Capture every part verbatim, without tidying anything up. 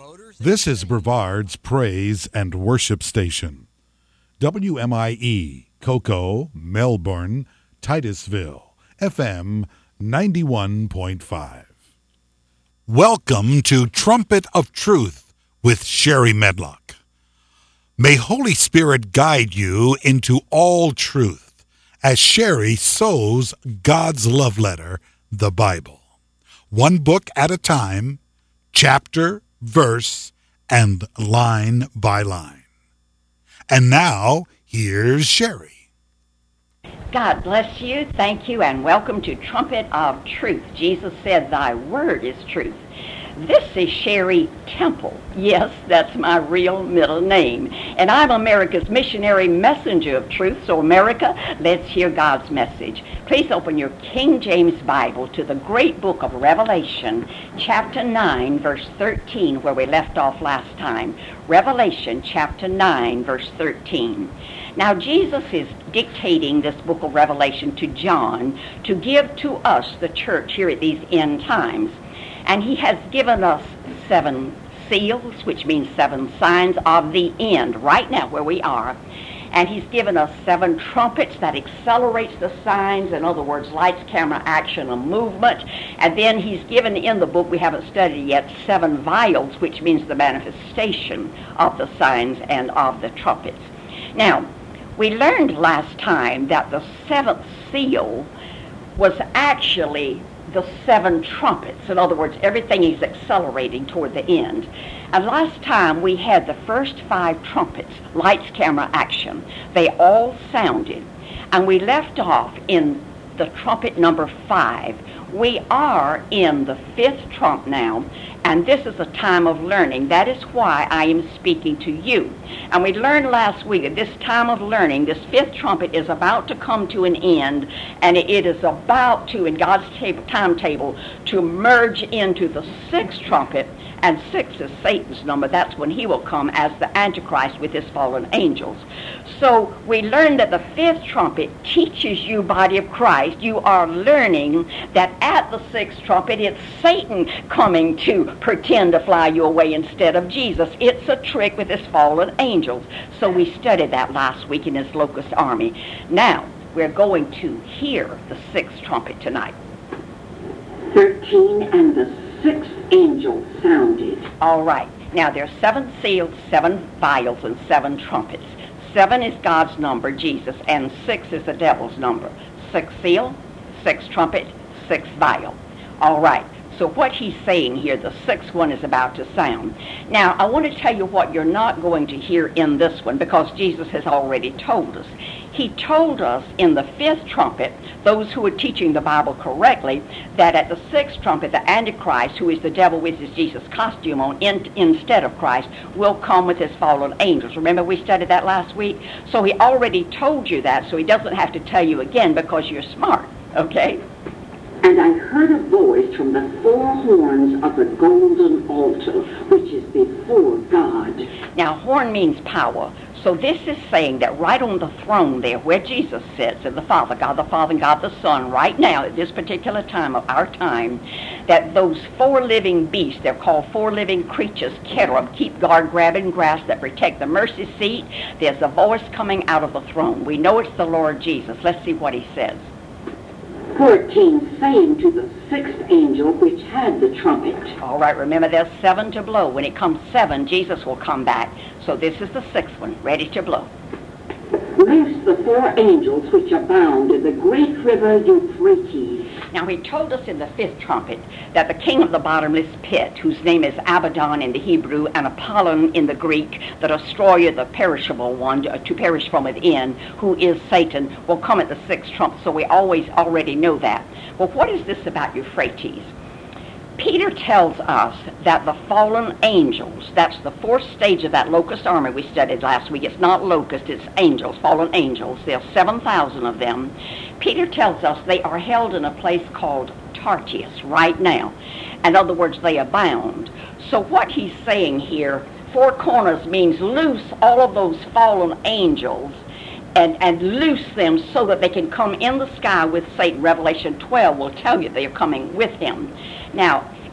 This is Brevard's Praise and Worship Station. W M I E, Cocoa, Melbourne, Titusville, F M ninety-one point five. Welcome to Trumpet of Truth with Sherry Medlock. May Holy Spirit guide you into all truth as Sherry sows God's love letter, the Bible. One book at a time, chapter, verse, and line by line. And now, here's Sherry. God bless you, thank you, and welcome to Trumpet of Truth. Jesus said, "Thy word is truth." This is Sherry Temple. Yes, that's my real middle name. And I'm America's missionary messenger of truth. So America, let's hear God's message. Please open your King James Bible to the great book of Revelation, chapter nine, verse thirteen, where we left off last time. Revelation, chapter nine, verse thirteen. Now, Jesus is dictating this book of Revelation to John to give to us, the church, here at these end times. And he has given us seven seals, which means seven signs of the end, right now where we are. And he's given us seven trumpets that accelerates the signs, in other words, lights, camera, action, and movement. And then he's given in the book we haven't studied yet, seven vials, which means the manifestation of the signs and of the trumpets. Now, we learned last time that the seventh seal was actually the seven trumpets. In other words, everything is accelerating toward the end. And last time we had the first five trumpets, lights, camera, action. They all sounded. And we left off in the trumpet number five. We are in the fifth trump now, and this is a time of learning. That is why I am speaking to you. And we learned last week that this time of learning, this fifth trumpet, is about to come to an end, and it is about to, in God's table, timetable, to merge into the sixth trumpet. And six is Satan's number. That's when he will come as the Antichrist with his fallen angels. So we learned that the fifth trumpet teaches you, body of Christ, you are learning that at the sixth trumpet, it's Satan coming to pretend to fly you away instead of Jesus. It's a trick with his fallen angels. So we studied that last week in his locust army. Now, we're going to hear the sixth trumpet tonight. thirteen and the sixth angel sounded. All right. Now, there are seven seals, seven vials, and seven trumpets. Seven is God's number, Jesus, and six is the devil's number. Six seal, six trumpet, six vial. All right. So what he's saying here, the sixth one is about to sound. Now, I want to tell you what you're not going to hear in this one, because Jesus has already told us. He told us in the fifth trumpet, those who are teaching the Bible correctly, that at the sixth trumpet, the Antichrist, who is the devil with his Jesus costume on in, instead of Christ, will come with his fallen angels. Remember, we studied that last week? So he already told you that, so he doesn't have to tell you again because you're smart, okay? And I heard a voice from the four horns of the golden altar, which is before God. Now, horn means power. So this is saying that right on the throne there, where Jesus sits, and the Father, God the Father and God the Son, right now, at this particular time of our time, that those four living beasts, they're called four living creatures, cherub, keep guard, grab, and grasp, that protect the mercy seat. There's a voice coming out of the throne. We know it's the Lord Jesus. Let's see what he says. fourteen, saying to the sixth angel which had the trumpet. All right, remember there's seven to blow. When it comes seven, Jesus will come back. So this is the sixth one, ready to blow. Loose the four angels which abound in the great river Euphrates. Now he told us in the fifth trumpet that the king of the bottomless pit, whose name is Abaddon in the Hebrew and Apollyon in the Greek, the destroyer, the perishable one, to perish from within, who is Satan, will come at the sixth trumpet. So we always already know that. Well, what is this about Euphrates? Peter tells us that the fallen angels, that's the fourth stage of that locust army we studied last week. It's not locust, it's angels, fallen angels. There are seven thousand of them. Peter tells us they are held in a place called Tartarus right now. In other words, they abound. So what he's saying here, four corners means loose all of those fallen angels and, and loose them so that they can come in the sky with Satan. Revelation twelve will tell you they are coming with him. Now,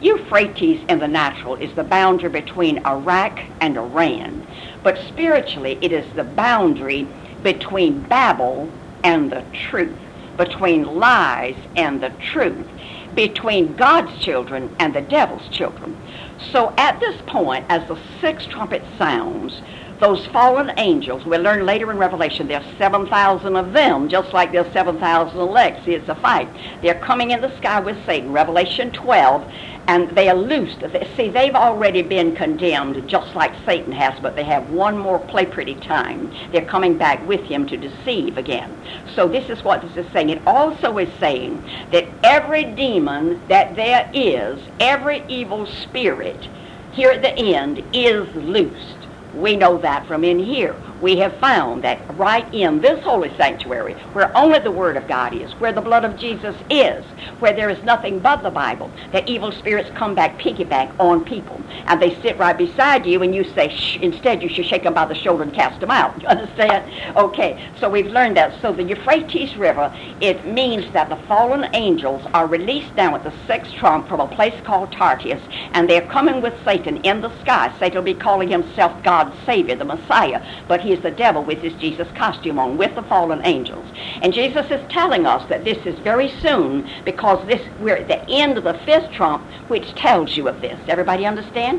Euphrates in the natural is the boundary between Iraq and Iran, but spiritually it is the boundary between Babel and the truth, between lies and the truth, between God's children and the devil's children. So at this point, as the sixth trumpet sounds, those fallen angels, we'll learn later in Revelation, there are seven thousand of them, just like there are seven thousand elect. See, it's a fight. They're coming in the sky with Satan, Revelation twelve, and they are loosed. See, they've already been condemned, just like Satan has, but they have one more play pretty time. They're coming back with him to deceive again. So this is what this is saying. It also is saying that every demon that there is, every evil spirit, here at the end, is loosed. We know that from in here. We have found that right in this holy sanctuary, where only the Word of God is, where the blood of Jesus is, where there is nothing but the Bible, that evil spirits come back, piggyback on people. And they sit right beside you, and you say, shh. Instead, you should shake them by the shoulder and cast them out. You understand? Okay, so we've learned that. So the Euphrates River, it means that the fallen angels are released down with the sixth trump from a place called Tartarus, and they're coming with Satan in the sky. Satan will be calling himself God's Savior, the Messiah, but he is the devil with his Jesus costume on, with the fallen angels. And Jesus is telling us that this is very soon, because this we're at the end of the fifth trump, which tells you of this. Everybody understand?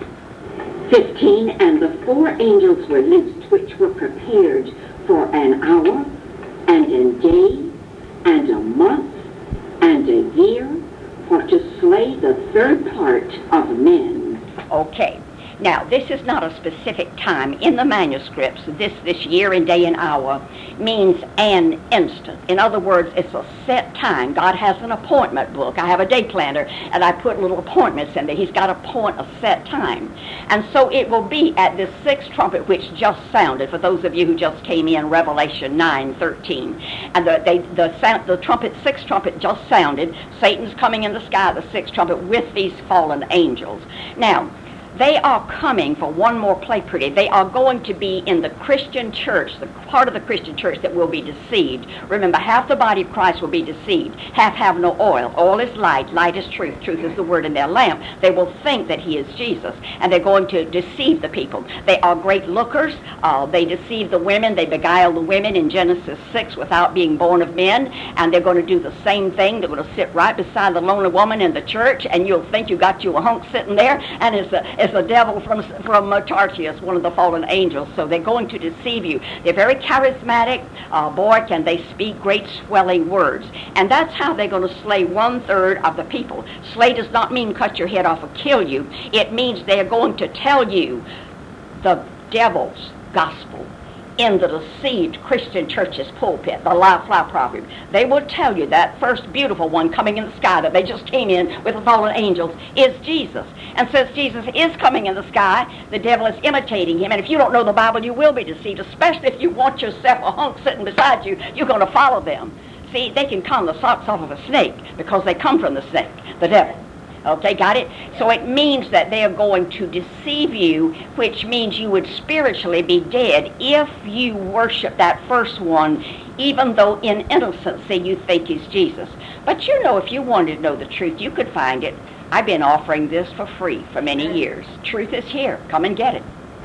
fifteen, and the four angels were loosed, which were prepared for an hour, and a day, and a month, and a year, for to slay the third part of men. Okay. Now, this is not a specific time. In the manuscripts, this, this year and day and hour means an instant. In other words, it's a set time. God has an appointment book. I have a day planner, and I put little appointments in there. He's got a point, a set time. And so it will be at this sixth trumpet, which just sounded, for those of you who just came in, Revelation nine thirteen. And the, they, the, sound, the trumpet, sixth trumpet just sounded. Satan's coming in the sky, the sixth trumpet, with these fallen angels. Now, they are coming for one more play pretty. They are going to be in the Christian church, the part of the Christian church that will be deceived. Remember, half the body of Christ will be deceived. Half have no oil. Oil is light. Light is truth. Truth is the word in their lamp. They will think that he is Jesus, and they're going to deceive the people. They are great lookers. Uh, they deceive the women. They beguile the women in Genesis six without being born of men, and they're going to do the same thing. They're going to sit right beside the lonely woman in the church, and you'll think you got you a hunk sitting there, and it's a It's the devil from from uh, Tartarus, one of the fallen angels. So they're going to deceive you. They're very charismatic. Uh, boy, can they speak great swelling words. And that's how they're going to slay one-third of the people. Slay does not mean cut your head off or kill you. It means they're going to tell you the devil's gospel in the deceived Christian church's pulpit, the lie fly proverb. They will tell you that first beautiful one coming in the sky that they just came in with the fallen angels is Jesus. And since Jesus is coming in the sky, the devil is imitating him. And if you don't know the Bible, you will be deceived, especially if you want yourself a hunk sitting beside you. You're going to follow them. See, they can con the socks off of a snake because they come from the snake, the devil. Okay, got it? So it means that they are going to deceive you, which means you would spiritually be dead if you worship that first one, even though in innocency you think he's Jesus. But you know, if you wanted to know the truth, you could find it. I've been offering this for free for many years. Truth is here. Come and get it.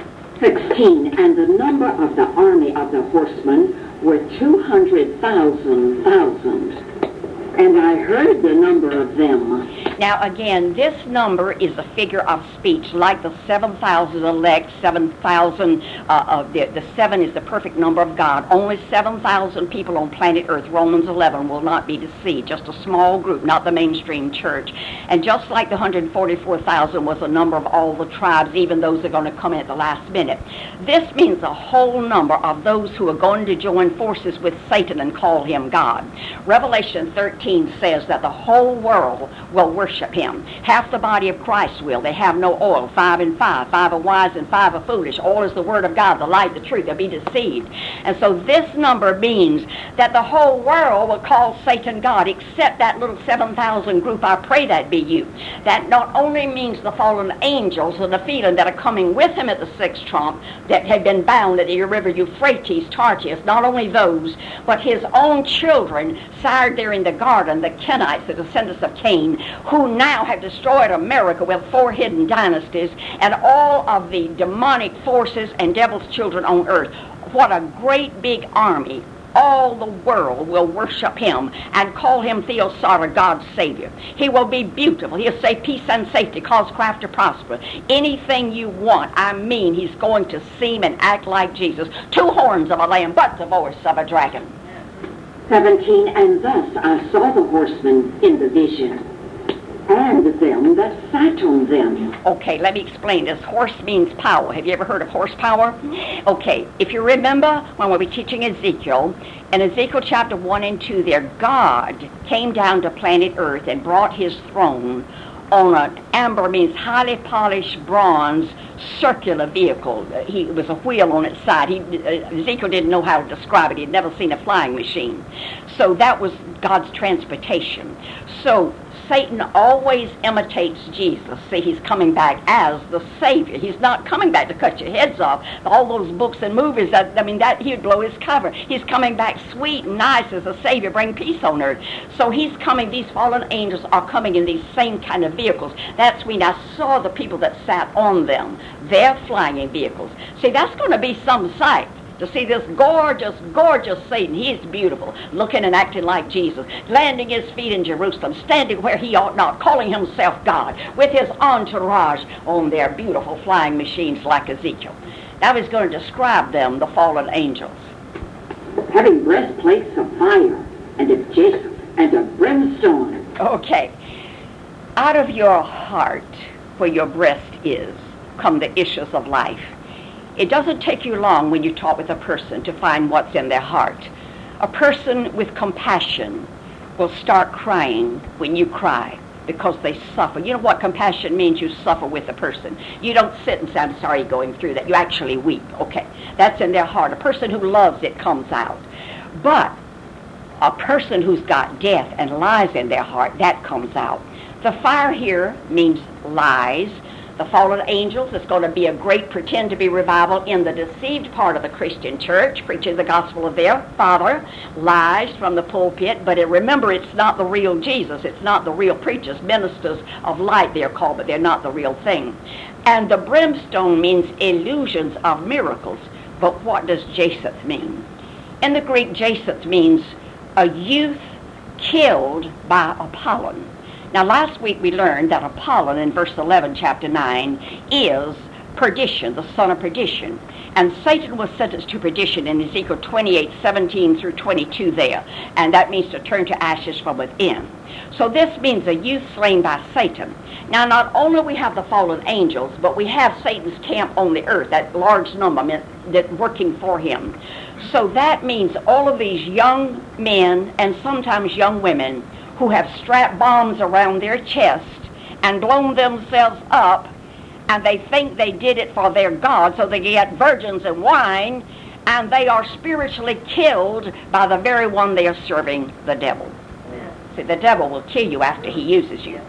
sixteen, and the number of the army of the horsemen were two hundred thousand thousand. And I heard the number of them. Now again, this number is a figure of speech, like the seven thousand elect, seven thousand, uh, of the, the seven is the perfect number of God. Only seven thousand people on planet Earth, Romans eleven, will not be deceived. Just a small group, not the mainstream church. And just like the one hundred forty-four thousand was the number of all the tribes, even those that are going to come in at the last minute. This means a whole number of those who are going to join forces with Satan and call him God. Revelation thirteen says that the whole world will worship him. Half the body of Christ will. They have no oil. Five and five. Five are wise and five are foolish. Oil is the word of God, the light, the truth. They'll be deceived. And so this number means that the whole world will call Satan God, except that little seven thousand group. I pray that be you. That not only means the fallen angels and the Nephilim that are coming with him at the sixth trump, that had been bound at the river Euphrates, Tartarus, not only those, but his own children sired there in the garden, the Kenites, the descendants of Cain, who who now have destroyed America with four hidden dynasties and all of the demonic forces and devil's children on earth. What a great big army. All the world will worship him and call him Theosata, God's Savior. He will be beautiful. He'll say peace and safety, cause craft to prosper. Anything you want, I mean, he's going to seem and act like Jesus. Two horns of a lamb, but the voice of a dragon. seventeen, and thus I saw the horsemen in the vision, and them that sat on them. Okay, let me explain this. Horse means power. Have you ever heard of horsepower? Okay, if you remember when we were teaching Ezekiel, in Ezekiel chapter one and two there, God came down to planet Earth and brought his throne on an amber, means highly polished bronze circular vehicle. He, it was a wheel on its side. He, uh, Ezekiel didn't know how to describe it. He'd never seen a flying machine. So that was God's transportation. So Satan always imitates Jesus. See, he's coming back as the Savior. He's not coming back to cut your heads off. All those books and movies, that, I mean, that he'd blow his cover. He's coming back sweet and nice as a Savior, bring peace on earth. So he's coming, these fallen angels are coming in these same kind of vehicles. That's when I saw the people that sat on them. They're flying vehicles. See, that's going to be some sight. To see this gorgeous, gorgeous Satan. He is beautiful, looking and acting like Jesus, landing his feet in Jerusalem, standing where he ought not, calling himself God, with his entourage on their beautiful flying machines like Ezekiel. Now he's going to describe them, the fallen angels. Having breastplates of fire, and of jacinth, and of brimstone. Okay. Out of your heart, where your breast is, come the issues of life. It doesn't take you long when you talk with a person to find what's in their heart. A person with compassion will start crying when you cry because they suffer. You know what compassion means? You suffer with a person. You don't sit and say, I'm sorry going through that. You actually weep. Okay, that's in their heart. A person who loves it comes out. But a person who's got death and lies in their heart, that comes out. The fire here means lies. The fallen angels, it's going to be a great pretend-to-be revival in the deceived part of the Christian church, preaching the gospel of their father, lies from the pulpit. But it, remember, it's not the real Jesus. It's not the real preachers. Ministers of light they're called, but they're not the real thing. And the brimstone means illusions of miracles. But what does jacinth mean? In the Greek, jacinth means a youth killed by Apollon. Now, last week we learned that Apollon, in verse eleven, chapter nine, is perdition, the son of perdition. And Satan was sentenced to perdition in Ezekiel twenty-eight, seventeen through twenty-two there. And that means to turn to ashes from within. So this means a youth slain by Satan. Now, not only we have the fallen angels, but we have Satan's camp on the earth, that large number that working for him. So that means all of these young men and sometimes young women who have strapped bombs around their chest and blown themselves up, and they think they did it for their God, so they get virgins and wine, and they are spiritually killed by the very one they are serving, the devil. Yeah. See, the devil will kill you after he uses you.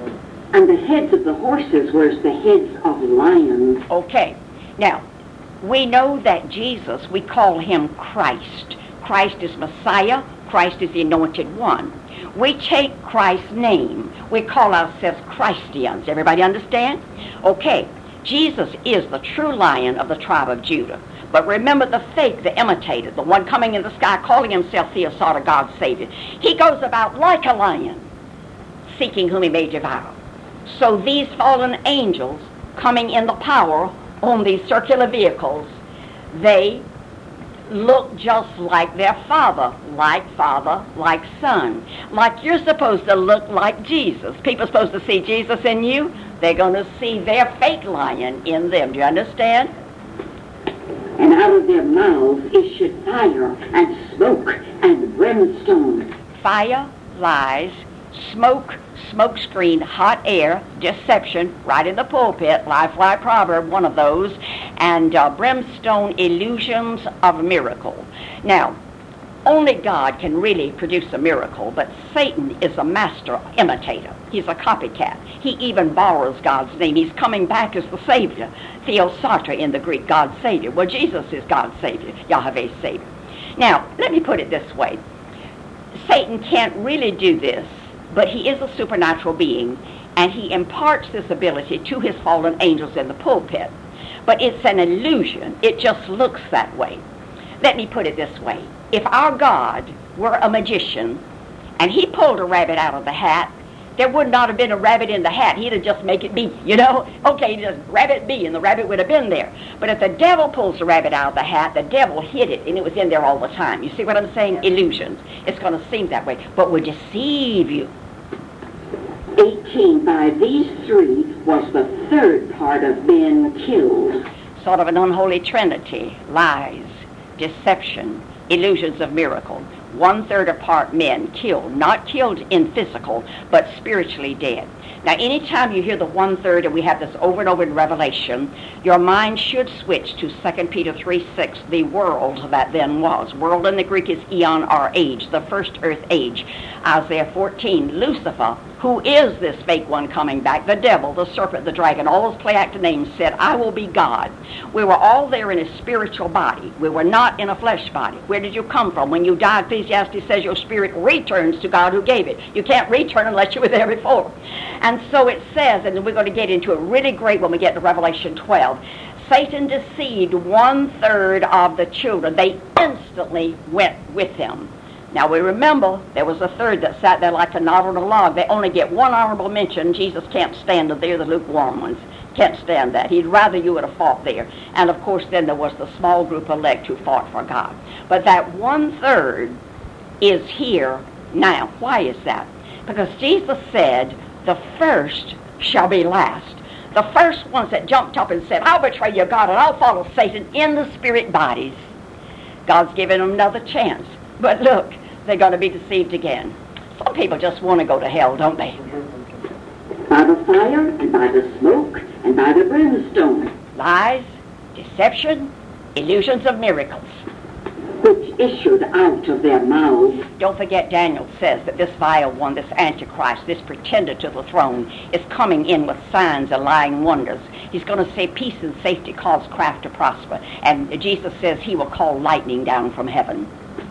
And the heads of the horses were as the heads of lions. Okay. Now, we know that Jesus, we call him Christ. Christ is Messiah. Christ is the anointed one. We take Christ's name. We call ourselves Christians. Everybody understand? Okay, Jesus is the true lion of the tribe of Judah. But remember the fake, the imitator, the one coming in the sky calling himself Theosata, God's Savior. He goes about like a lion, seeking whom he may devour. So these fallen angels coming in the power on these circular vehicles, they look just like their father, like father, like son. Like you're supposed to look like Jesus. People are supposed to see Jesus in you. They're going to see their fake lion in them. Do you understand? And out of their mouths issued fire and smoke and brimstone. Fire, lies, smoke, smoke screen, hot air, deception, right in the pulpit, lie, fly, proverb, one of those, and uh, brimstone, illusions of miracle. Now, only God can really produce a miracle, but Satan is a master imitator. He's a copycat. He even borrows God's name. He's coming back as the Savior. Theosata in the Greek, God's Savior. Well, Jesus is God's Savior, Yahweh's Savior. Now, let me put it this way. Satan can't really do this but he is a supernatural being, and he imparts this ability to his fallen angels in the pulpit. But it's an illusion. It just looks that way. Let me put it this way. If our God were a magician, and he pulled a rabbit out of the hat, there would not have been a rabbit in the hat. He'd have just make it be, you know. Okay, just rabbit be, and the rabbit would have been there. But if the devil pulls the rabbit out of the hat, the devil hid it, and it was in there all the time. You see what I'm saying? Illusions. It's going to seem that way, but will deceive you. eighteen. By these three was the third part of men killed. Sort of an unholy trinity. Lies, deception, illusions of miracle. One-third apart men killed, not killed in physical, but spiritually dead. Now, anytime you hear the one-third, and we have this over and over in Revelation, your mind should switch to Second Peter three six, the world that then was. World in the Greek is eon, or age, the first earth age. Isaiah fourteen, Lucifer, who is this fake one coming back, the devil, the serpent, the dragon, all those play acting names, said, I will be God. We were all there in a spiritual body. We were not in a flesh body. Where did you come from? When you died, Ecclesiastes says your spirit returns to God who gave it. You can't return unless you were there before. And so it says, and we're going to get into it really great when we get to Revelation twelve, Satan deceived one-third of the children. They instantly went with him. Now we remember there was a third that sat there like a knot on a log. They only get one honorable mention. Jesus can't stand it. They're the lukewarm ones. Can't stand that. He'd rather you would have fought there. And of course then there was the small group elect who fought for God. But that one-third is here now. Why is that? Because Jesus said, the first shall be last. The first ones that jumped up and said, I'll betray your God and I'll follow Satan in the spirit bodies. God's given them another chance. But look, they're going to be deceived again. Some people just want to go to hell, don't they? By the fire, and by the smoke, and by the brimstone. Lies, deception, illusions of miracles. Which issued out of their mouths. Don't forget Daniel says that this vile one, this Antichrist, this pretender to the throne, is coming in with signs and lying wonders. He's going to say peace and safety cause craft to prosper. And Jesus says he will call lightning down from heaven.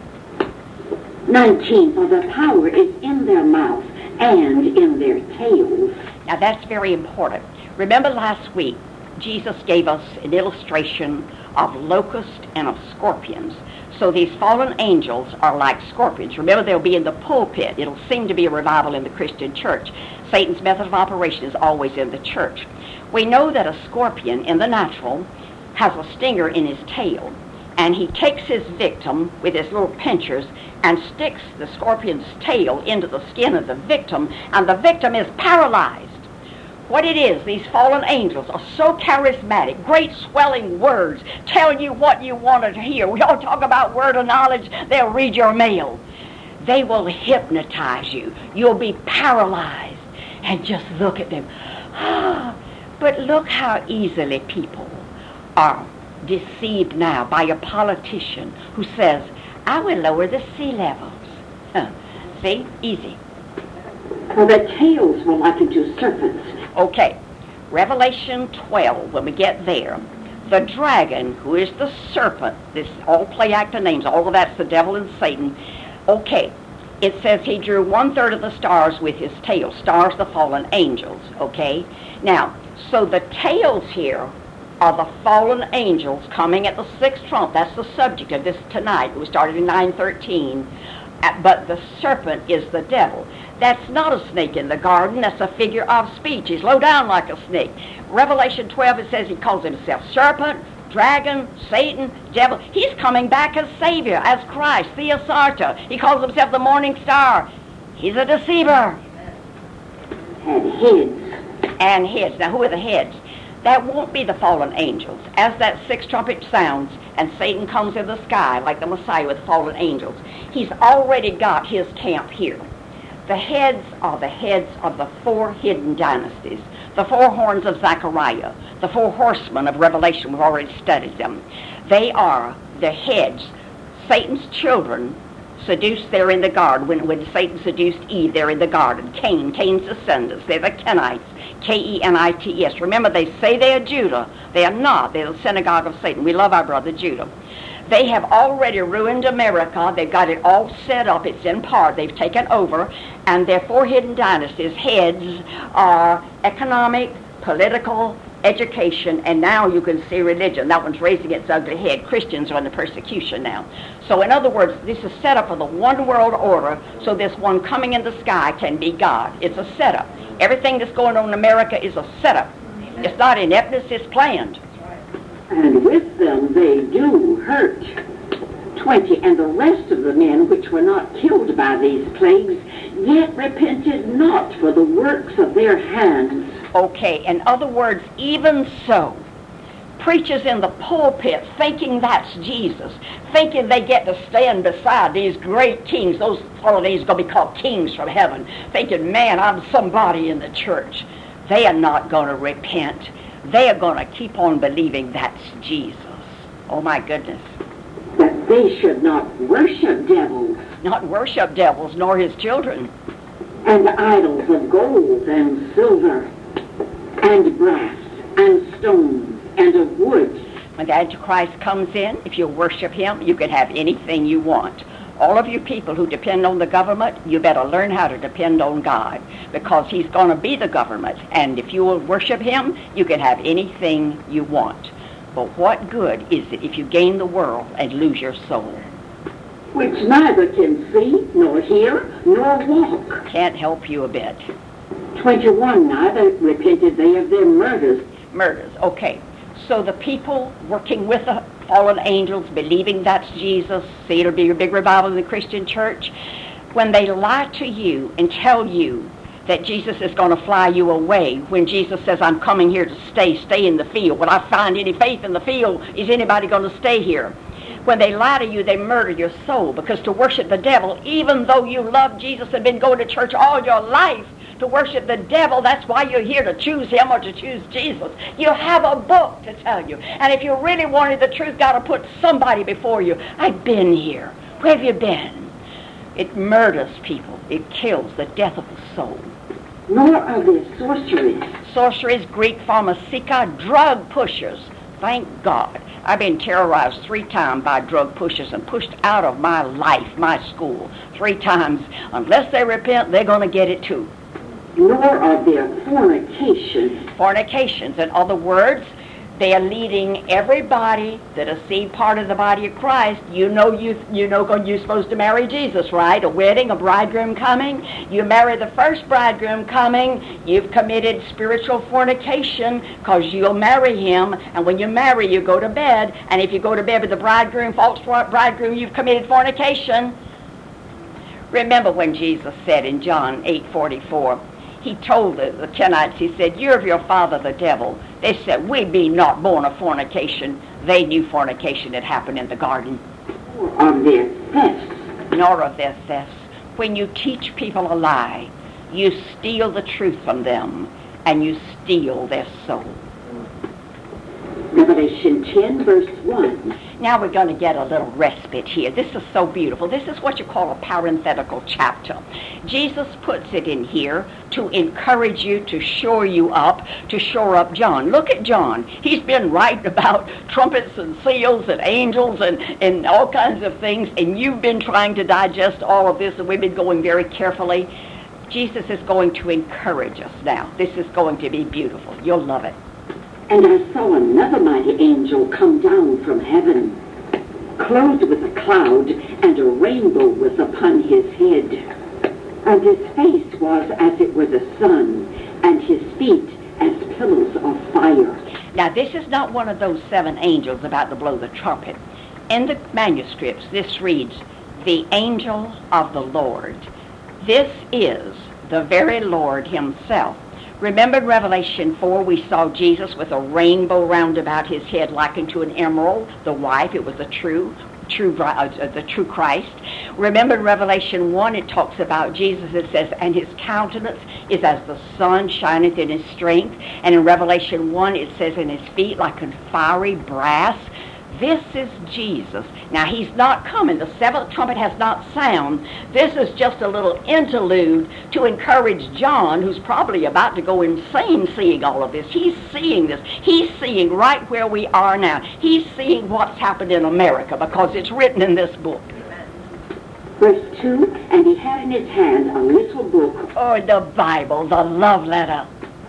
nineteen. For the power is in their mouth and in their tails. Now that's very important. Remember last week, Jesus gave us an illustration of locusts and of scorpions. So these fallen angels are like scorpions. Remember, they'll be in the pulpit. It'll seem to be a revival in the Christian church. Satan's method of operation is always in the church. We know that a scorpion in the natural has a stinger in his tail, and he takes his victim with his little pincers and sticks the scorpion's tail into the skin of the victim, and the victim is paralyzed. What it is, these fallen angels are so charismatic, great swelling words, telling you what you wanted to hear. We all talk about word of knowledge, they'll read your mail. They will hypnotize you. You'll be paralyzed. And just look at them. Ah, but look how easily people are deceived now by a politician who says, I will lower the sea levels. Huh. See? Easy. For the tails were likened to serpents. Okay, Revelation twelve, when we get there, the dragon, who is the serpent, this all play actor names, all of that's the devil and Satan. Okay, it says he drew one-third of the stars with his tail. Stars, the fallen angels, okay? Now, so the tails here are the fallen angels coming at the sixth trump. That's the subject of this tonight. We started in nine thirteen. But the serpent is the devil. That's not a snake in the garden. That's a figure of speech. He's low down like a snake. Revelation twelve, it says he calls himself serpent, dragon, Satan, devil. He's coming back as Savior, as Christ, Theosarta. He calls himself the morning star. He's a deceiver. And heads. And heads. Now, who are the heads? That won't be the fallen angels. As that sixth trumpet sounds and Satan comes in the sky like the Messiah with fallen angels, he's already got his camp here. The heads are the heads of the four hidden dynasties, the four horns of Zechariah, the four horsemen of Revelation. We've already studied them. They are the heads. Satan's children seduced there in the garden. When, when Satan seduced Eve there in the garden, Cain, Cain's descendants, they're the Kenites, K E N I T E S. Remember, they say they are Judah. They are not. They're the synagogue of Satan. We love our brother Judah. They have already ruined America. They've got it all set up. It's in part. They've taken over. And their four hidden dynasties' heads are economic, political, education, and now you can see religion. That one's raising its ugly head. Christians are under persecution now. So in other words, this is set up for the one world order, so this one coming in the sky can be God. It's a setup. Everything that's going on in America is a setup. It's not ineptness, it's planned. And with them they do hurt. Twenty, and the rest of the men which were not killed by these plagues, yet repented not for the works of their hands. Okay, in other words, even so, preachers in the pulpit thinking that's Jesus, thinking they get to stand beside these great kings, those holidays are going to be called kings from heaven, thinking, man, I'm somebody in the church. They are not going to repent. They are going to keep on believing that's Jesus. Oh, my goodness. That they should not worship devils. Not worship devils, nor his children. And idols of gold and silver, and brass, and stone, and of wood. When the Antichrist comes in, if you worship him, you can have anything you want. All of you people who depend on the government, you better learn how to depend on God, because he's going to be the government. And if you will worship him, you can have anything you want. But what good is it if you gain the world and lose your soul? Which neither can see, nor hear, nor walk. Can't help you a bit. Twenty-one, neither repented they of their murders. Murders, okay. So the people working with the fallen angels, believing that's Jesus, see, it'll be a big revival in the Christian church. When they lie to you and tell you that Jesus is going to fly you away, when Jesus says, I'm coming here to stay, stay in the field. Will I find any faith in the field? Is anybody going to stay here? When they lie to you, they murder your soul, because to worship the devil, even though you love Jesus and been going to church all your life, to worship the devil, that's why you're here, to choose him or to choose Jesus. You have a book to tell you. And if you really wanted the truth, got to put somebody before you. I've been here. Where have you been? It murders people. It kills, the death of the soul. Nor are there sorceries. Sorceries, Greek pharmacia, drug pushers. Thank God. I've been terrorized three times by drug pushers and pushed out of my life, my school, three times. Unless they repent, they're going to get it too. Nor are there fornications. Fornications, in other words, they are leading everybody that is see part of the body of Christ. You know you you know you're supposed to marry Jesus, right? A wedding, a bridegroom coming. You marry the first bridegroom coming. You've committed spiritual fornication because you'll marry him. And when you marry, you go to bed. And if you go to bed with the bridegroom, false bridegroom, you've committed fornication. Remember when Jesus said in John eight forty-four, he told the, the Kenites, he said, you're of your father the devil. They said, we be not born of fornication. They knew fornication had happened in the garden. Nor of their thefts. Nor of their thefts. When you teach people a lie, you steal the truth from them, and you steal their soul. Revelation ten, verse one. Now we're going to get a little respite here. This is so beautiful. This is what you call a parenthetical chapter. Jesus puts it in here to encourage you, to shore you up, to shore up John. Look at John. He's been writing about trumpets and seals and angels and, and all kinds of things, and you've been trying to digest all of this, and we've been going very carefully. Jesus is going to encourage us now. This is going to be beautiful. You'll love it. And I saw another mighty angel come down from heaven, clothed with a cloud, and a rainbow was upon his head. And his face was as it were the sun, and his feet as pillars of fire. Now, this is not one of those seven angels about to blow the trumpet. In the manuscripts, this reads, the angel of the Lord. This is the very Lord himself. Remember in Revelation four, we saw Jesus with a rainbow round about his head, likened to an emerald, the wife. It was the true, true, uh, the true Christ. Remember in Revelation one, it talks about Jesus. It says, and his countenance is as the sun shineth in his strength. And in Revelation one, it says, in his feet like a fiery brass. This is Jesus. Now, he's not coming. The seventh trumpet has not sounded. This is just a little interlude to encourage John, who's probably about to go insane seeing all of this. He's seeing this. He's seeing right where we are now. He's seeing what's happened in America because it's written in this book. Verse two, and he had in his hand a little book. Oh, the Bible, the love letter.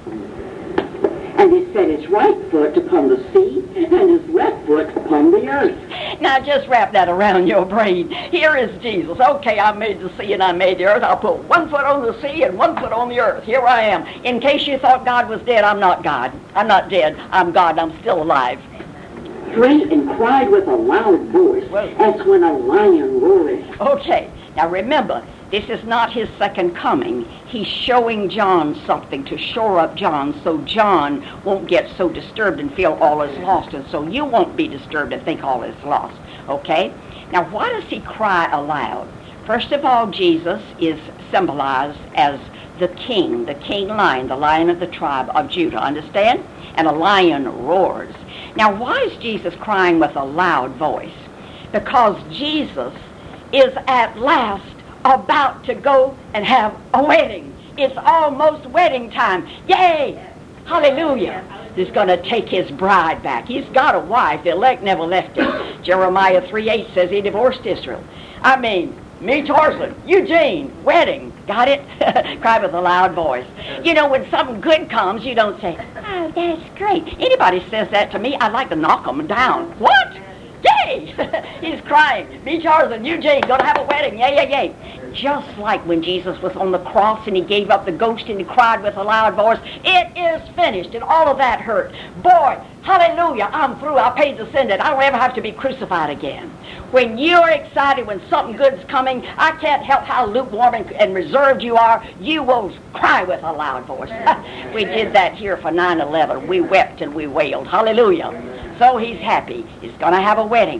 And he set his right foot upon the sea and his left foot upon the earth. Now just wrap that around your brain. Here is Jesus. Okay, I made the sea and I made the earth. I'll put one foot on the sea and one foot on the earth. Here I am. In case you thought God was dead, I'm not God. I'm not dead. I'm God. I'm still alive. Straight and cried with a loud voice, Well, as when a lion roareth. Okay, now remember, this is not his second coming. He's showing John something to shore up John so John won't get so disturbed and feel all is lost, and so you won't be disturbed and think all is lost. Okay? Now, why does he cry aloud? First of all, Jesus is symbolized as the king, the king lion, the lion of the tribe of Judah. Understand? And a lion roars. Now, why is Jesus crying with a loud voice? Because Jesus is at last about to go and have a wedding. It's almost wedding time. Yay! Hallelujah. He's going to take his bride back. He's got a wife. The elect never left him. Jeremiah three eight says he divorced Israel. I mean, me, Tarzan, Eugene, wedding. Got it? Cry with a loud voice. You know, when something good comes, you don't say, oh, that's great. Anybody says that to me, I'd like to knock them down. What? Yay! He's crying. Me, Tarzan, Eugene, going to have a wedding. Yay, yay, yay. Just like when Jesus was on the cross and he gave up the ghost and he cried with a loud voice, it is finished, and all of that hurt. Boy, hallelujah, I'm through. I paid the sin that I don't ever have to be crucified again. When you're excited, when something good's coming, I can't help how lukewarm and, and reserved you are. You will cry with a loud voice. We did that here for nine eleven. We wept and we wailed. Hallelujah. So he's happy. He's going to have a wedding.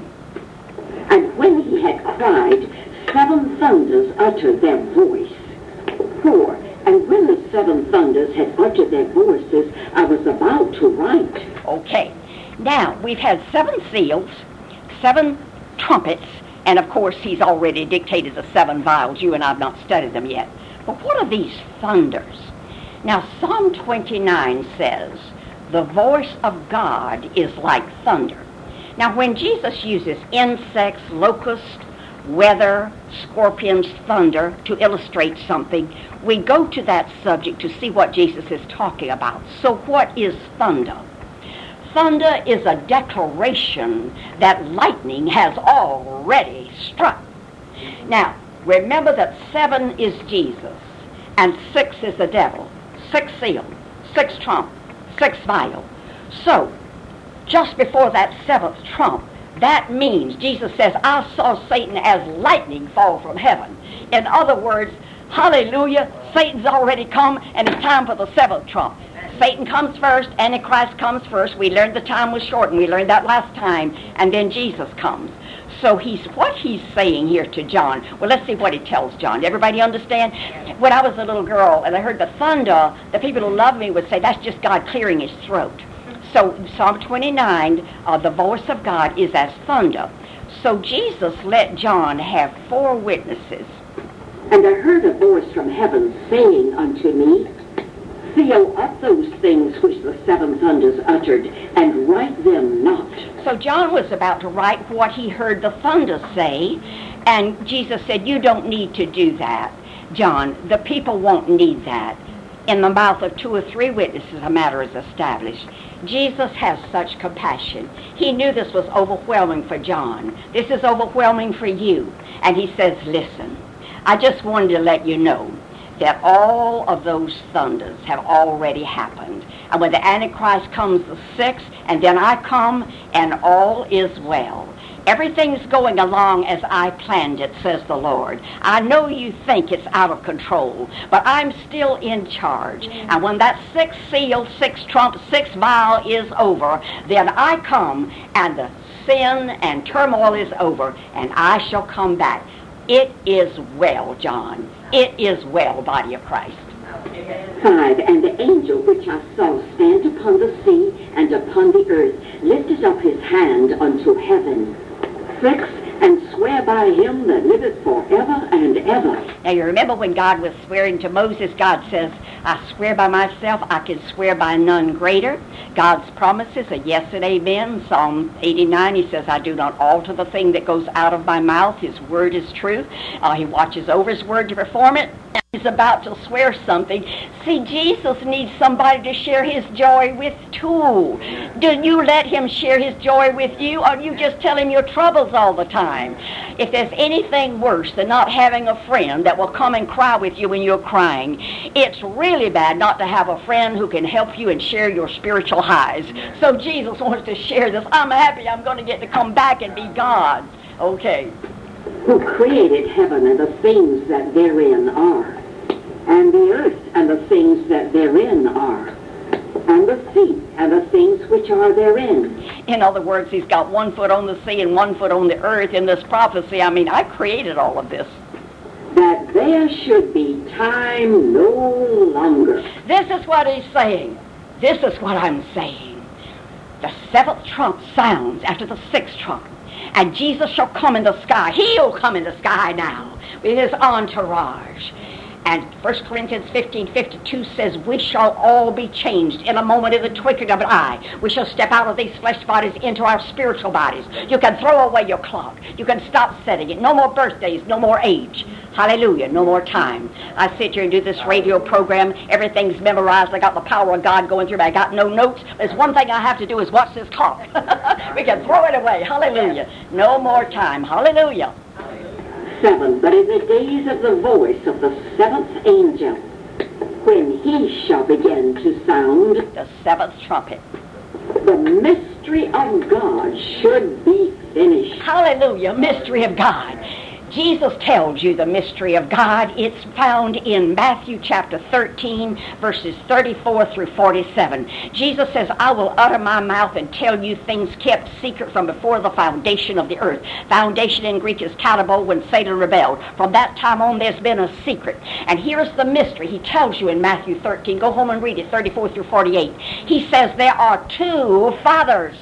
And when he had cried, seven thunders uttered their voice. Four, and when the seven thunders had uttered their voices, I was about to write. Okay. Now, we've had seven seals, seven trumpets, and of course he's already dictated the seven vials. You and I have not studied them yet. But what are these thunders? Now, Psalm twenty-nine says, the voice of God is like thunder. Now, when Jesus uses insects, locusts, weather, scorpions, thunder to illustrate something, we go to that subject to see what Jesus is talking about. So what is thunder? Thunder is a declaration that lightning has already struck. Now, remember that seven is Jesus and six is the devil. Six seals, six trump, six vial. So, just before that seventh trump, that means, Jesus says, I saw Satan as lightning fall from heaven. In other words, hallelujah, Satan's already come, and it's time for the seventh trump. Satan comes first, Antichrist comes first. We learned the time was short, and we learned that last time, and then Jesus comes. So he's what he's saying here to John. Well, let's see what he tells John. Everybody understand? When I was a little girl and I heard the thunder, the people who loved me would say, that's just God clearing his throat. So Psalm twenty-nine, uh, the voice of God is as thunder. So Jesus let John have four witnesses. And I heard a voice from heaven saying unto me, seal up those things which the seven thunders uttered, and write them not. So John was about to write what he heard the thunder say, and Jesus said, you don't need to do that, John. The people won't need that. In the mouth of two or three witnesses, a matter is established. Jesus has such compassion. He knew this was overwhelming for John. This is overwhelming for you. And he says, listen, I just wanted to let you know that all of those thunders have already happened. And when the Antichrist comes the sixth, and then I come, and all is well. Everything's going along as I planned it, says the Lord. I know you think it's out of control, but I'm still in charge. And when that sixth seal, sixth trump, sixth vial is over, then I come, and the sin and turmoil is over, and I shall come back. It is well, John. It is well, body of Christ. Five, and the angel which I saw stand upon the sea and upon the earth lifted lift up his hand unto heaven, fix and swear by him that liveth forever and ever. Now you remember when God was swearing to Moses, God says, I swear by myself, I can swear by none greater. God's promises are yes and amen. Psalm eighty-nine, he says, I do not alter the thing that goes out of my mouth. His word is truth. Uh, he watches over his word to perform it. He's about to swear something. See, Jesus needs somebody to share his joy with too. Do you let him share his joy with you, or do you just tell him your troubles all the time? If there's anything worse than not having a friend that will come and cry with you when you're crying, it's really bad not to have a friend who can help you and share your spiritual highs. So Jesus wants to share this. I'm happy I'm going to get to come back and be God. Okay. Who created heaven and the things that therein are, and the earth and the things that therein are, and the sea and the things which are therein. In other words, he's got one foot on the sea and one foot on the earth in this prophecy. I mean, I created all of this. That there should be time no longer. This is what he's saying. This is what I'm saying. The seventh trump sounds after the sixth trump, and Jesus shall come in the sky. He'll come in the sky now with his entourage. And First Corinthians fifteen fifty-two says, we shall all be changed in a moment, in the twinkling of an eye. We shall step out of these flesh bodies into our spiritual bodies. You can throw away your clock. You can stop setting it. No more birthdays, no more age. Hallelujah, no more time. I sit here and do this radio program. Everything's memorized. I got the power of God going through me. I got no notes. There's one thing I have to do is watch this clock. We can throw it away. Hallelujah. No more time. Hallelujah. Seven, but in the days of the voice of the seventh angel, when he shall begin to sound the seventh trumpet, the mystery of God should be finished. Hallelujah, mystery of God. Jesus tells you the mystery of God. It's found in Matthew chapter thirteen, verses thirty-four through forty-seven. Jesus says, I will utter my mouth and tell you things kept secret from before the foundation of the earth. Foundation in Greek is katabo, when Satan rebelled. From that time on, there's been a secret. And here's the mystery. He tells you in Matthew thirteen. Go home and read it, thirty-four through forty-eight. He says, there are two fathers.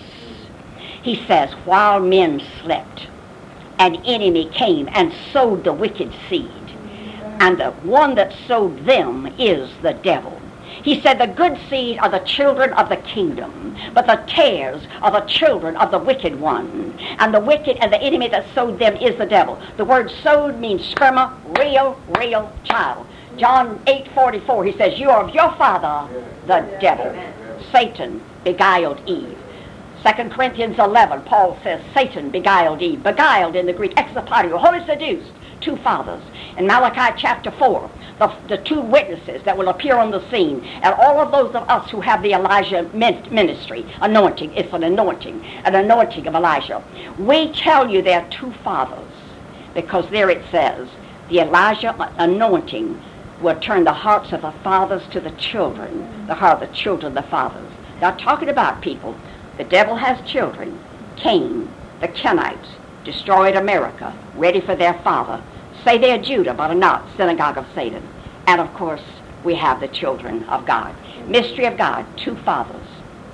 He says, while men slept, an enemy came and sowed the wicked seed. And the one that sowed them is the devil. He said the good seed are the children of the kingdom, but the tares are the children of the wicked one. And the wicked and the enemy that sowed them is the devil. The word sowed means sperma, real, real child. John eight forty-four, he says, you are of your father, the devil. Satan beguiled Eve. Second Corinthians eleven, Paul says, Satan beguiled Eve. Beguiled in the Greek, exapario, wholly seduced, two fathers. In Malachi chapter four, the, the two witnesses that will appear on the scene, and all of those of us who have the Elijah ministry, anointing, it's an anointing, an anointing of Elijah. We tell you there are two fathers, because there it says, the Elijah anointing will turn the hearts of the fathers to the children, the heart of the children to the fathers. Now talking about people, the devil has children. Cain, the Kenites, destroyed America, ready for their father. Say they're Judah, but are not, synagogue of Satan. And of course, we have the children of God. Mystery of God, two fathers.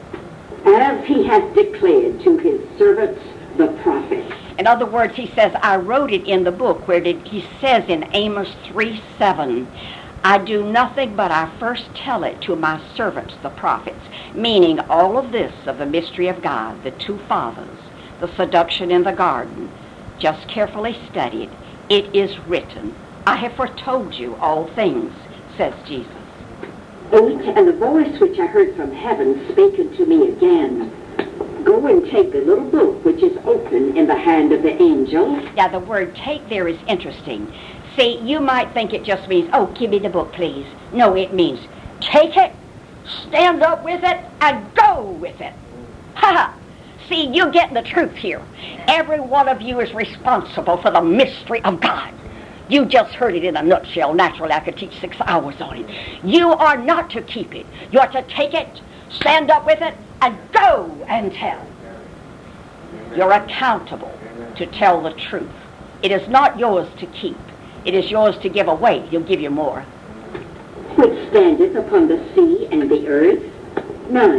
As he has declared to his servants, the prophets. In other words, he says, I wrote it in the book where did, he says in Amos three seven, I do nothing but I first tell it to my servants, the prophets. Meaning all of this of the mystery of God, the two fathers, the seduction in the garden, just carefully studied. It is written. I have foretold you all things, says Jesus. Eight, and the voice which I heard from heaven spake unto me again, go and take the little book which is open in the hand of the angel. Now the word take there is interesting. See, you might think it just means, oh, give me the book, please. No, it means take it, stand up with it, and go with it. Ha ha! See, you're getting the truth here. Every one of you is responsible for the mystery of God. You just heard it in a nutshell. Naturally, I could teach six hours on it. You are not to keep it. You are to take it, stand up with it, and go and tell. You're accountable to tell the truth. It is not yours to keep. It is yours to give away. He'll give you more. Which standeth upon the sea and the earth. Nine.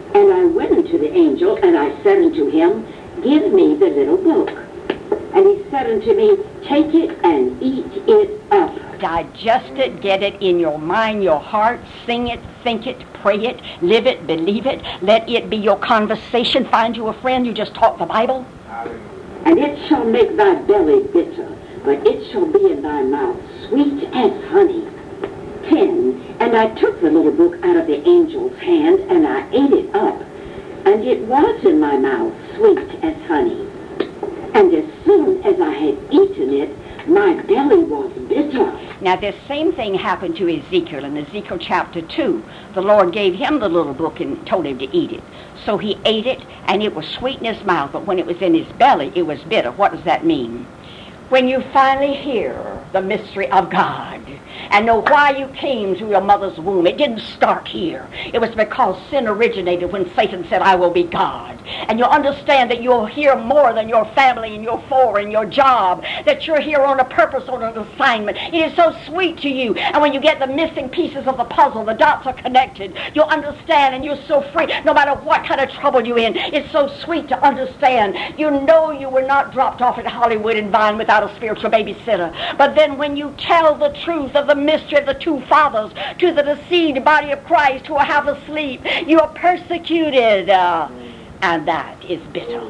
And I went unto the angel, and I said unto him, Give me the little book. And he said unto me, Take it and eat it up. Digest it, get it in your mind, your heart, sing it, think it, pray it, live it, believe it. Let it be your conversation. Find you a friend, you just talk the Bible. And it shall make thy belly bitter, but it shall be in thy mouth sweet as honey. ten. And I took the little book out of the angel's hand, and I ate it up, and it was in my mouth sweet as honey. And as soon as I had eaten it, my belly was bitter. Now this same thing happened to Ezekiel in Ezekiel chapter two. The Lord gave him the little book and told him to eat it. So he ate it, and it was sweet in his mouth, but when it was in his belly, it was bitter. What does that mean? When you finally hear the mystery of God and know why you came through your mother's womb, it didn't start here. It was because sin originated when Satan said, I will be God. And you'll understand that you're here more than your family and your four and your job, that you're here on a purpose, on an assignment. It is so sweet to you. And when you get the missing pieces of the puzzle, the dots are connected, you'll understand, and you're so free. No matter what kind of trouble you're in, it's so sweet to understand. You know you were not dropped off at Hollywood and Vine without a spiritual babysitter. But then when you tell the truth of the mystery of the two fathers to the deceived body of Christ who are half asleep, you are persecuted, uh, and that is bitter.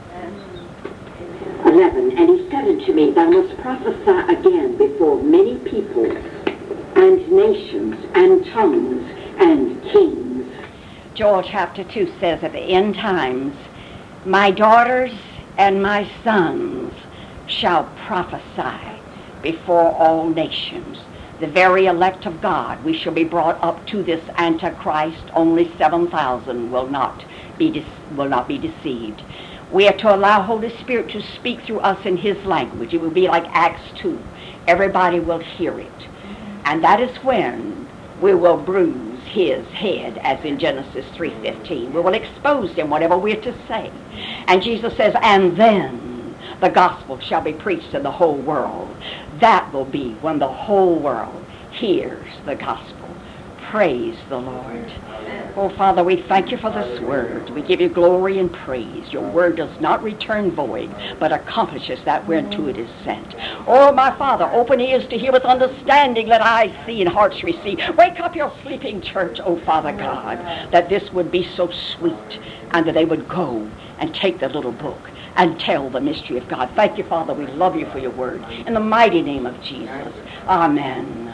eleven. And he said unto me, Thou must prophesy again before many peoples, and nations, and tongues, and kings. Joel chapter two says at the end times, My daughters and my sons shall prophesy before all nations. The very elect of God, we shall be brought up to this Antichrist. Only seven thousand will not be de- will not be deceived. We are to allow Holy Spirit to speak through us in his language. It will be like Acts two. Everybody will hear it. And that is when we will bruise his head, as in Genesis three fifteen. We will expose him, whatever we're to say. And Jesus says, and then the gospel shall be preached in the whole world. That will be when the whole world hears the gospel. Praise the Lord. Oh, Father, we thank you for this word. We give you glory and praise. Your word does not return void, but accomplishes that whereunto it is sent. Oh, my Father, open ears to hear with understanding. Let eyes see and hearts receive. Wake up your sleeping church, oh, Father God, that this would be so sweet, and that they would go and take the little book and tell the mystery of God. Thank you, Father. We love you for your word. In the mighty name of Jesus. Amen.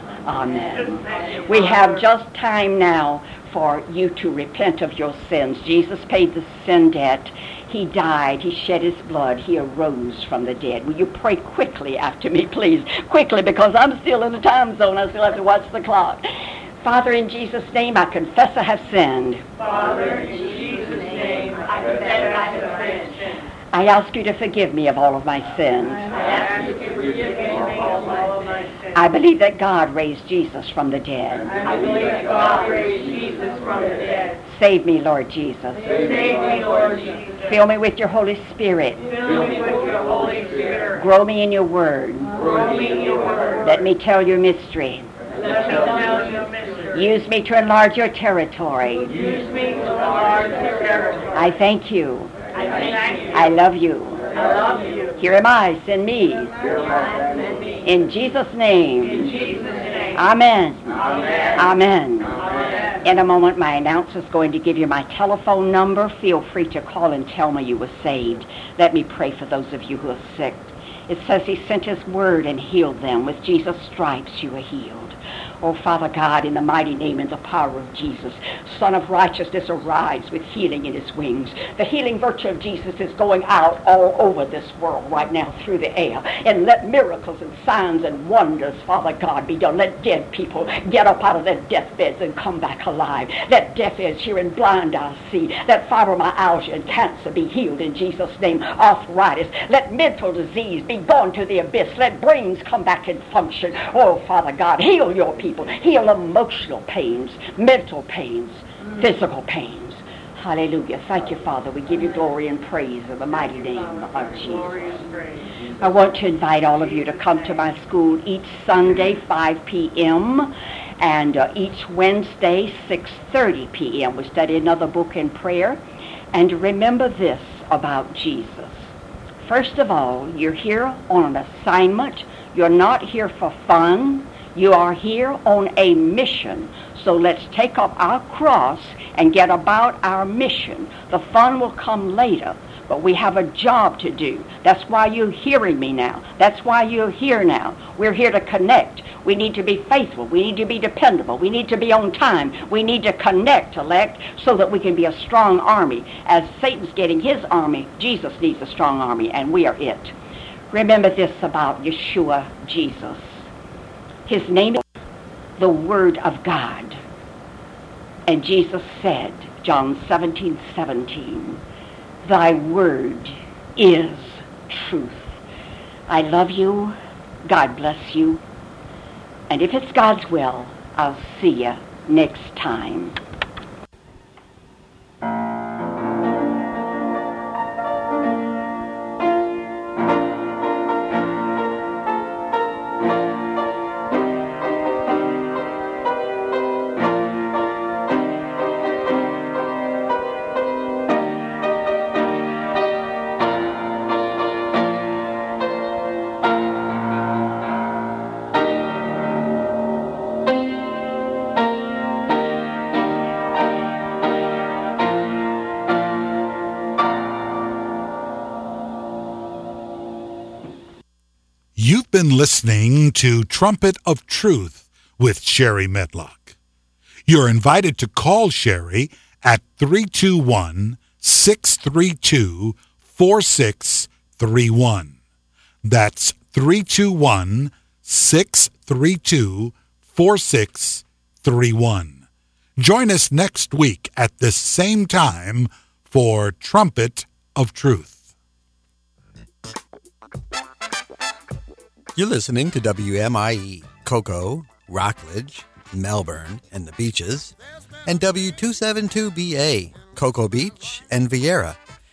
Amen. We have just time now for you to repent of your sins. Jesus paid the sin debt. He died. He shed his blood. He arose from the dead. Will you pray quickly after me, please? Quickly, because I'm still in the time zone. I still have to watch the clock. Father, in Jesus' name, I confess I have sinned. Father, in Jesus' name, I confess I have sinned. I ask you to forgive me of all of my sins. I ask you to forgive me of all of my sins. I believe that God raised Jesus from the dead. I believe that God raised Jesus from the dead. Save me, Lord Jesus. Save me, Lord Jesus. Fill me with your Holy Spirit. Fill me with your Holy Spirit. Grow me in your word. Grow me in your word. Let me tell your mystery. Let me tell your mystery. Use me to enlarge your territory. Use me to enlarge your territory. I thank you. I thank you. I love you. I love you. Here am I. Send me. Here send me. In Jesus' name. In Jesus' name. Amen. Amen. Amen. Amen. In a moment, my announcer is going to give you my telephone number. Feel free to call and tell me you were saved. Let me pray for those of you who are sick. It says he sent his word and healed them. With Jesus' stripes you are healed. Oh, Father God, in the mighty name and the power of Jesus, Son of righteousness, arise with healing in his wings. The healing virtue of Jesus is going out all over this world right now through the air. And let miracles and signs and wonders, Father God, be done. Let dead people get up out of their deathbeds and come back alive. Let deaf ears hear and blind eyes see. Let fibromyalgia and cancer be healed in Jesus' name. Arthritis. Let mental disease be gone to the abyss. Let brains come back and function. Oh, Father God, heal your people. Heal emotional pains, mental pains, physical pains. Hallelujah. Thank you, Father. We give you glory and praise in the mighty name of Jesus. I want to invite all of you to come to my school each Sunday, five p.m., And uh, each Wednesday, six thirty p.m., we study another book in prayer. And remember this about Jesus. First of all, you're here on an assignment. You're not here for fun. You are here on a mission. So let's take up our cross and get about our mission. The fun will come later, but we have a job to do. That's why you're hearing me now. That's why you're here now. We're here to connect. We need to be faithful. We need to be dependable. We need to be on time. We need to connect, elect, so that we can be a strong army. As Satan's getting his army, Jesus needs a strong army, and we are it. Remember this about Yeshua, Jesus. His name is the Word of God. And Jesus said, John seventeen seventeen, thy word is truth. I love you. God bless you. And if it's God's will, I'll see you next time. You've been listening to Trumpet of Truth with Sherry Medlock. You're invited to call Sherry at three two one, six three two, four six three one. That's three two one, six three two, four six three one. Join us next week at this same time for Trumpet of Truth. You're listening to W M I E, Cocoa, Rockledge, Melbourne, and the Beaches, and W two seventy-two B A, Cocoa Beach and Vieira.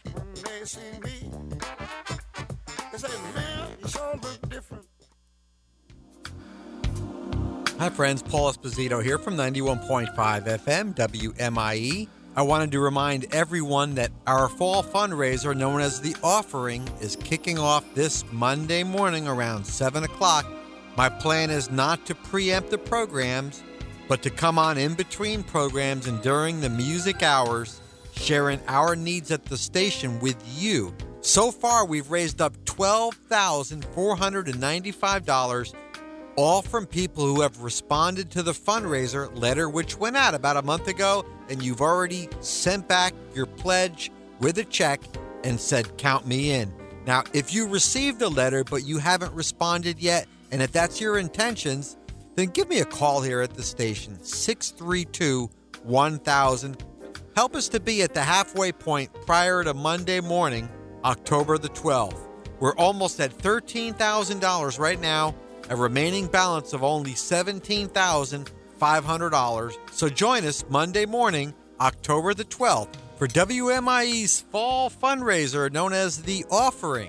Hi friends, Paul Esposito here from ninety-one point five F M, W M I E. I wanted to remind everyone that our fall fundraiser, known as The Offering, is kicking off this Monday morning around seven o'clock. My plan is not to preempt the programs, but to come on in between programs and during the music hours, sharing our needs at the station with you. So far, we've raised up twelve thousand four hundred ninety-five dollars, all from people who have responded to the fundraiser letter, which went out about a month ago, and you've already sent back your pledge with a check and said, count me in. Now, if you received a letter but you haven't responded yet, and if that's your intentions, then give me a call here at the station, six three two, one thousand. Help us to be at the halfway point prior to Monday morning, October the twelfth. We're almost at thirteen thousand dollars right now, a remaining balance of only seventeen thousand five hundred dollars. So join us Monday morning, October the twelfth, for W M I E's fall fundraiser known as The Offering.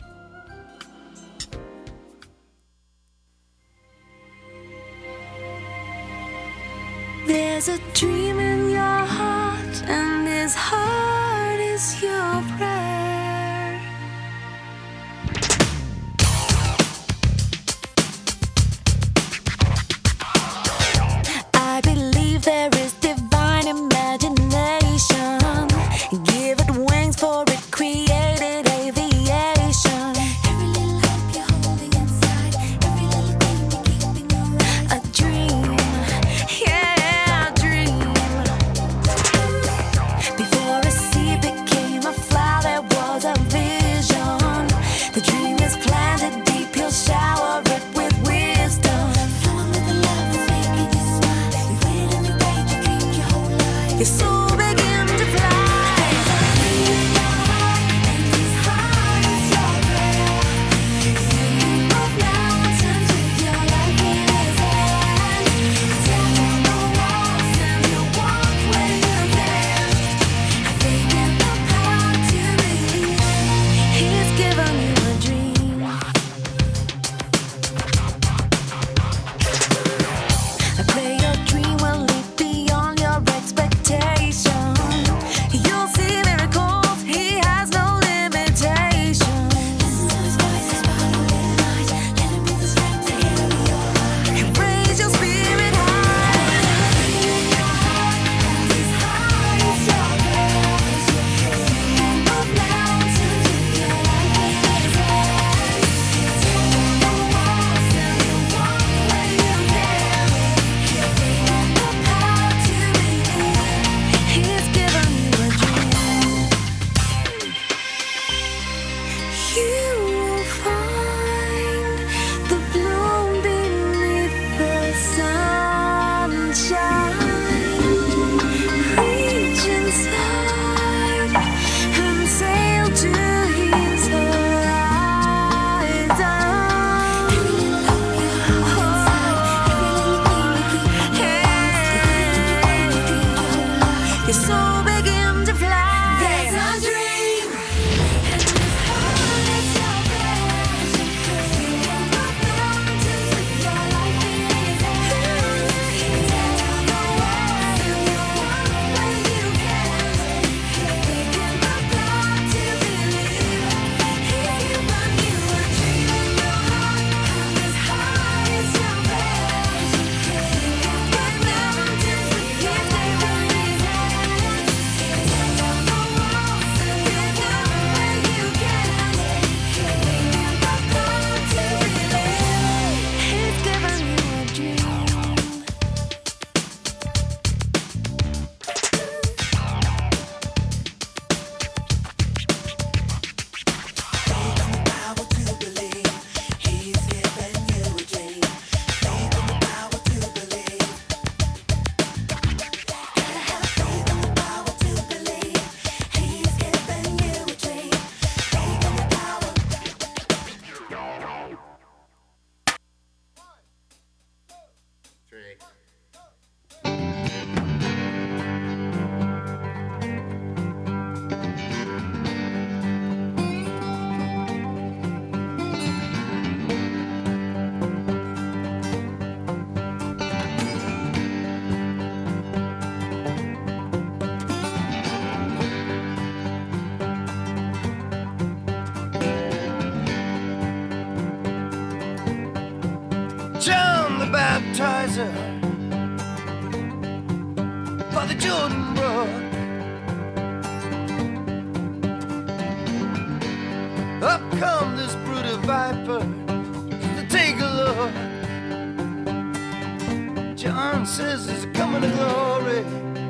There's a dream in your heart, and this heart is your prayer. I believe there is divine imagination. Give it wings for it created aviation. Every little hope you're holding inside, every little thing you're keeping around. A dream, yeah, a dream. Before a shelter by the Jordan Brook. Up come this brood of vipers to take a look. John says there's a coming of glory,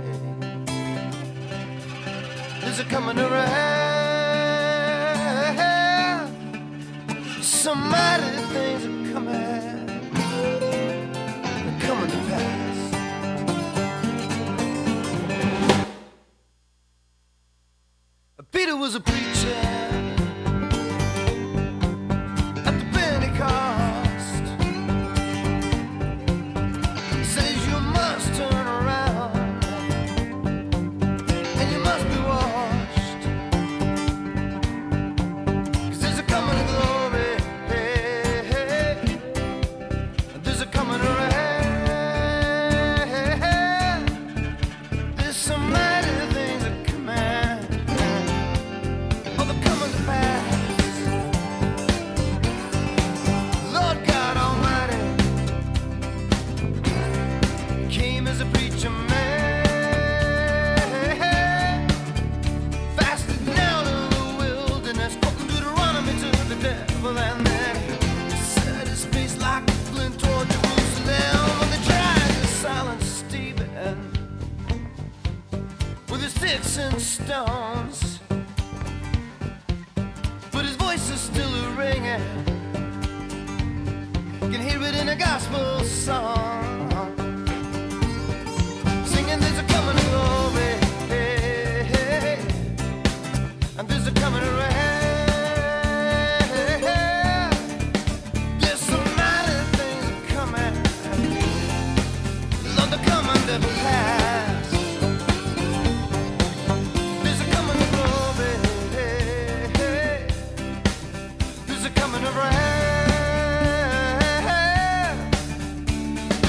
there's a coming of wrath. Some mighty things are coming, they're coming to pass. Peter was a preacher at the Pentecost. Says you must turn around and you must be washed, 'cause there's a coming of glory, hey, hey. There's a coming of wrath. There's some mighty things that command, oh, they're coming to pass. Lord God Almighty came as a preacher man, fasted down in the wilderness, spoken Deuteronomy to the devil, and then he set his face like a flint toward Jerusalem. When they tried to silence Stephen with his sticks and stones, but his voice is still a ringing. You can hear it in a gospel song, singing there's a coming of glory, hey, hey, and there's a coming of wrath. There's some mighty things are coming, Lord, they're coming to pass. There's a coming of glory, hey, hey. There's a coming of wrath.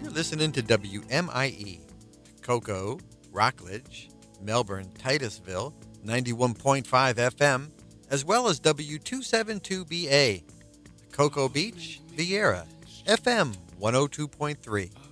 You're listening to W M I E, Cocoa, Rockledge, Melbourne, Titusville, ninety-one point five F M, as well as W two seventy-two B A, Cocoa Beach, Vieira, F M one oh two point three.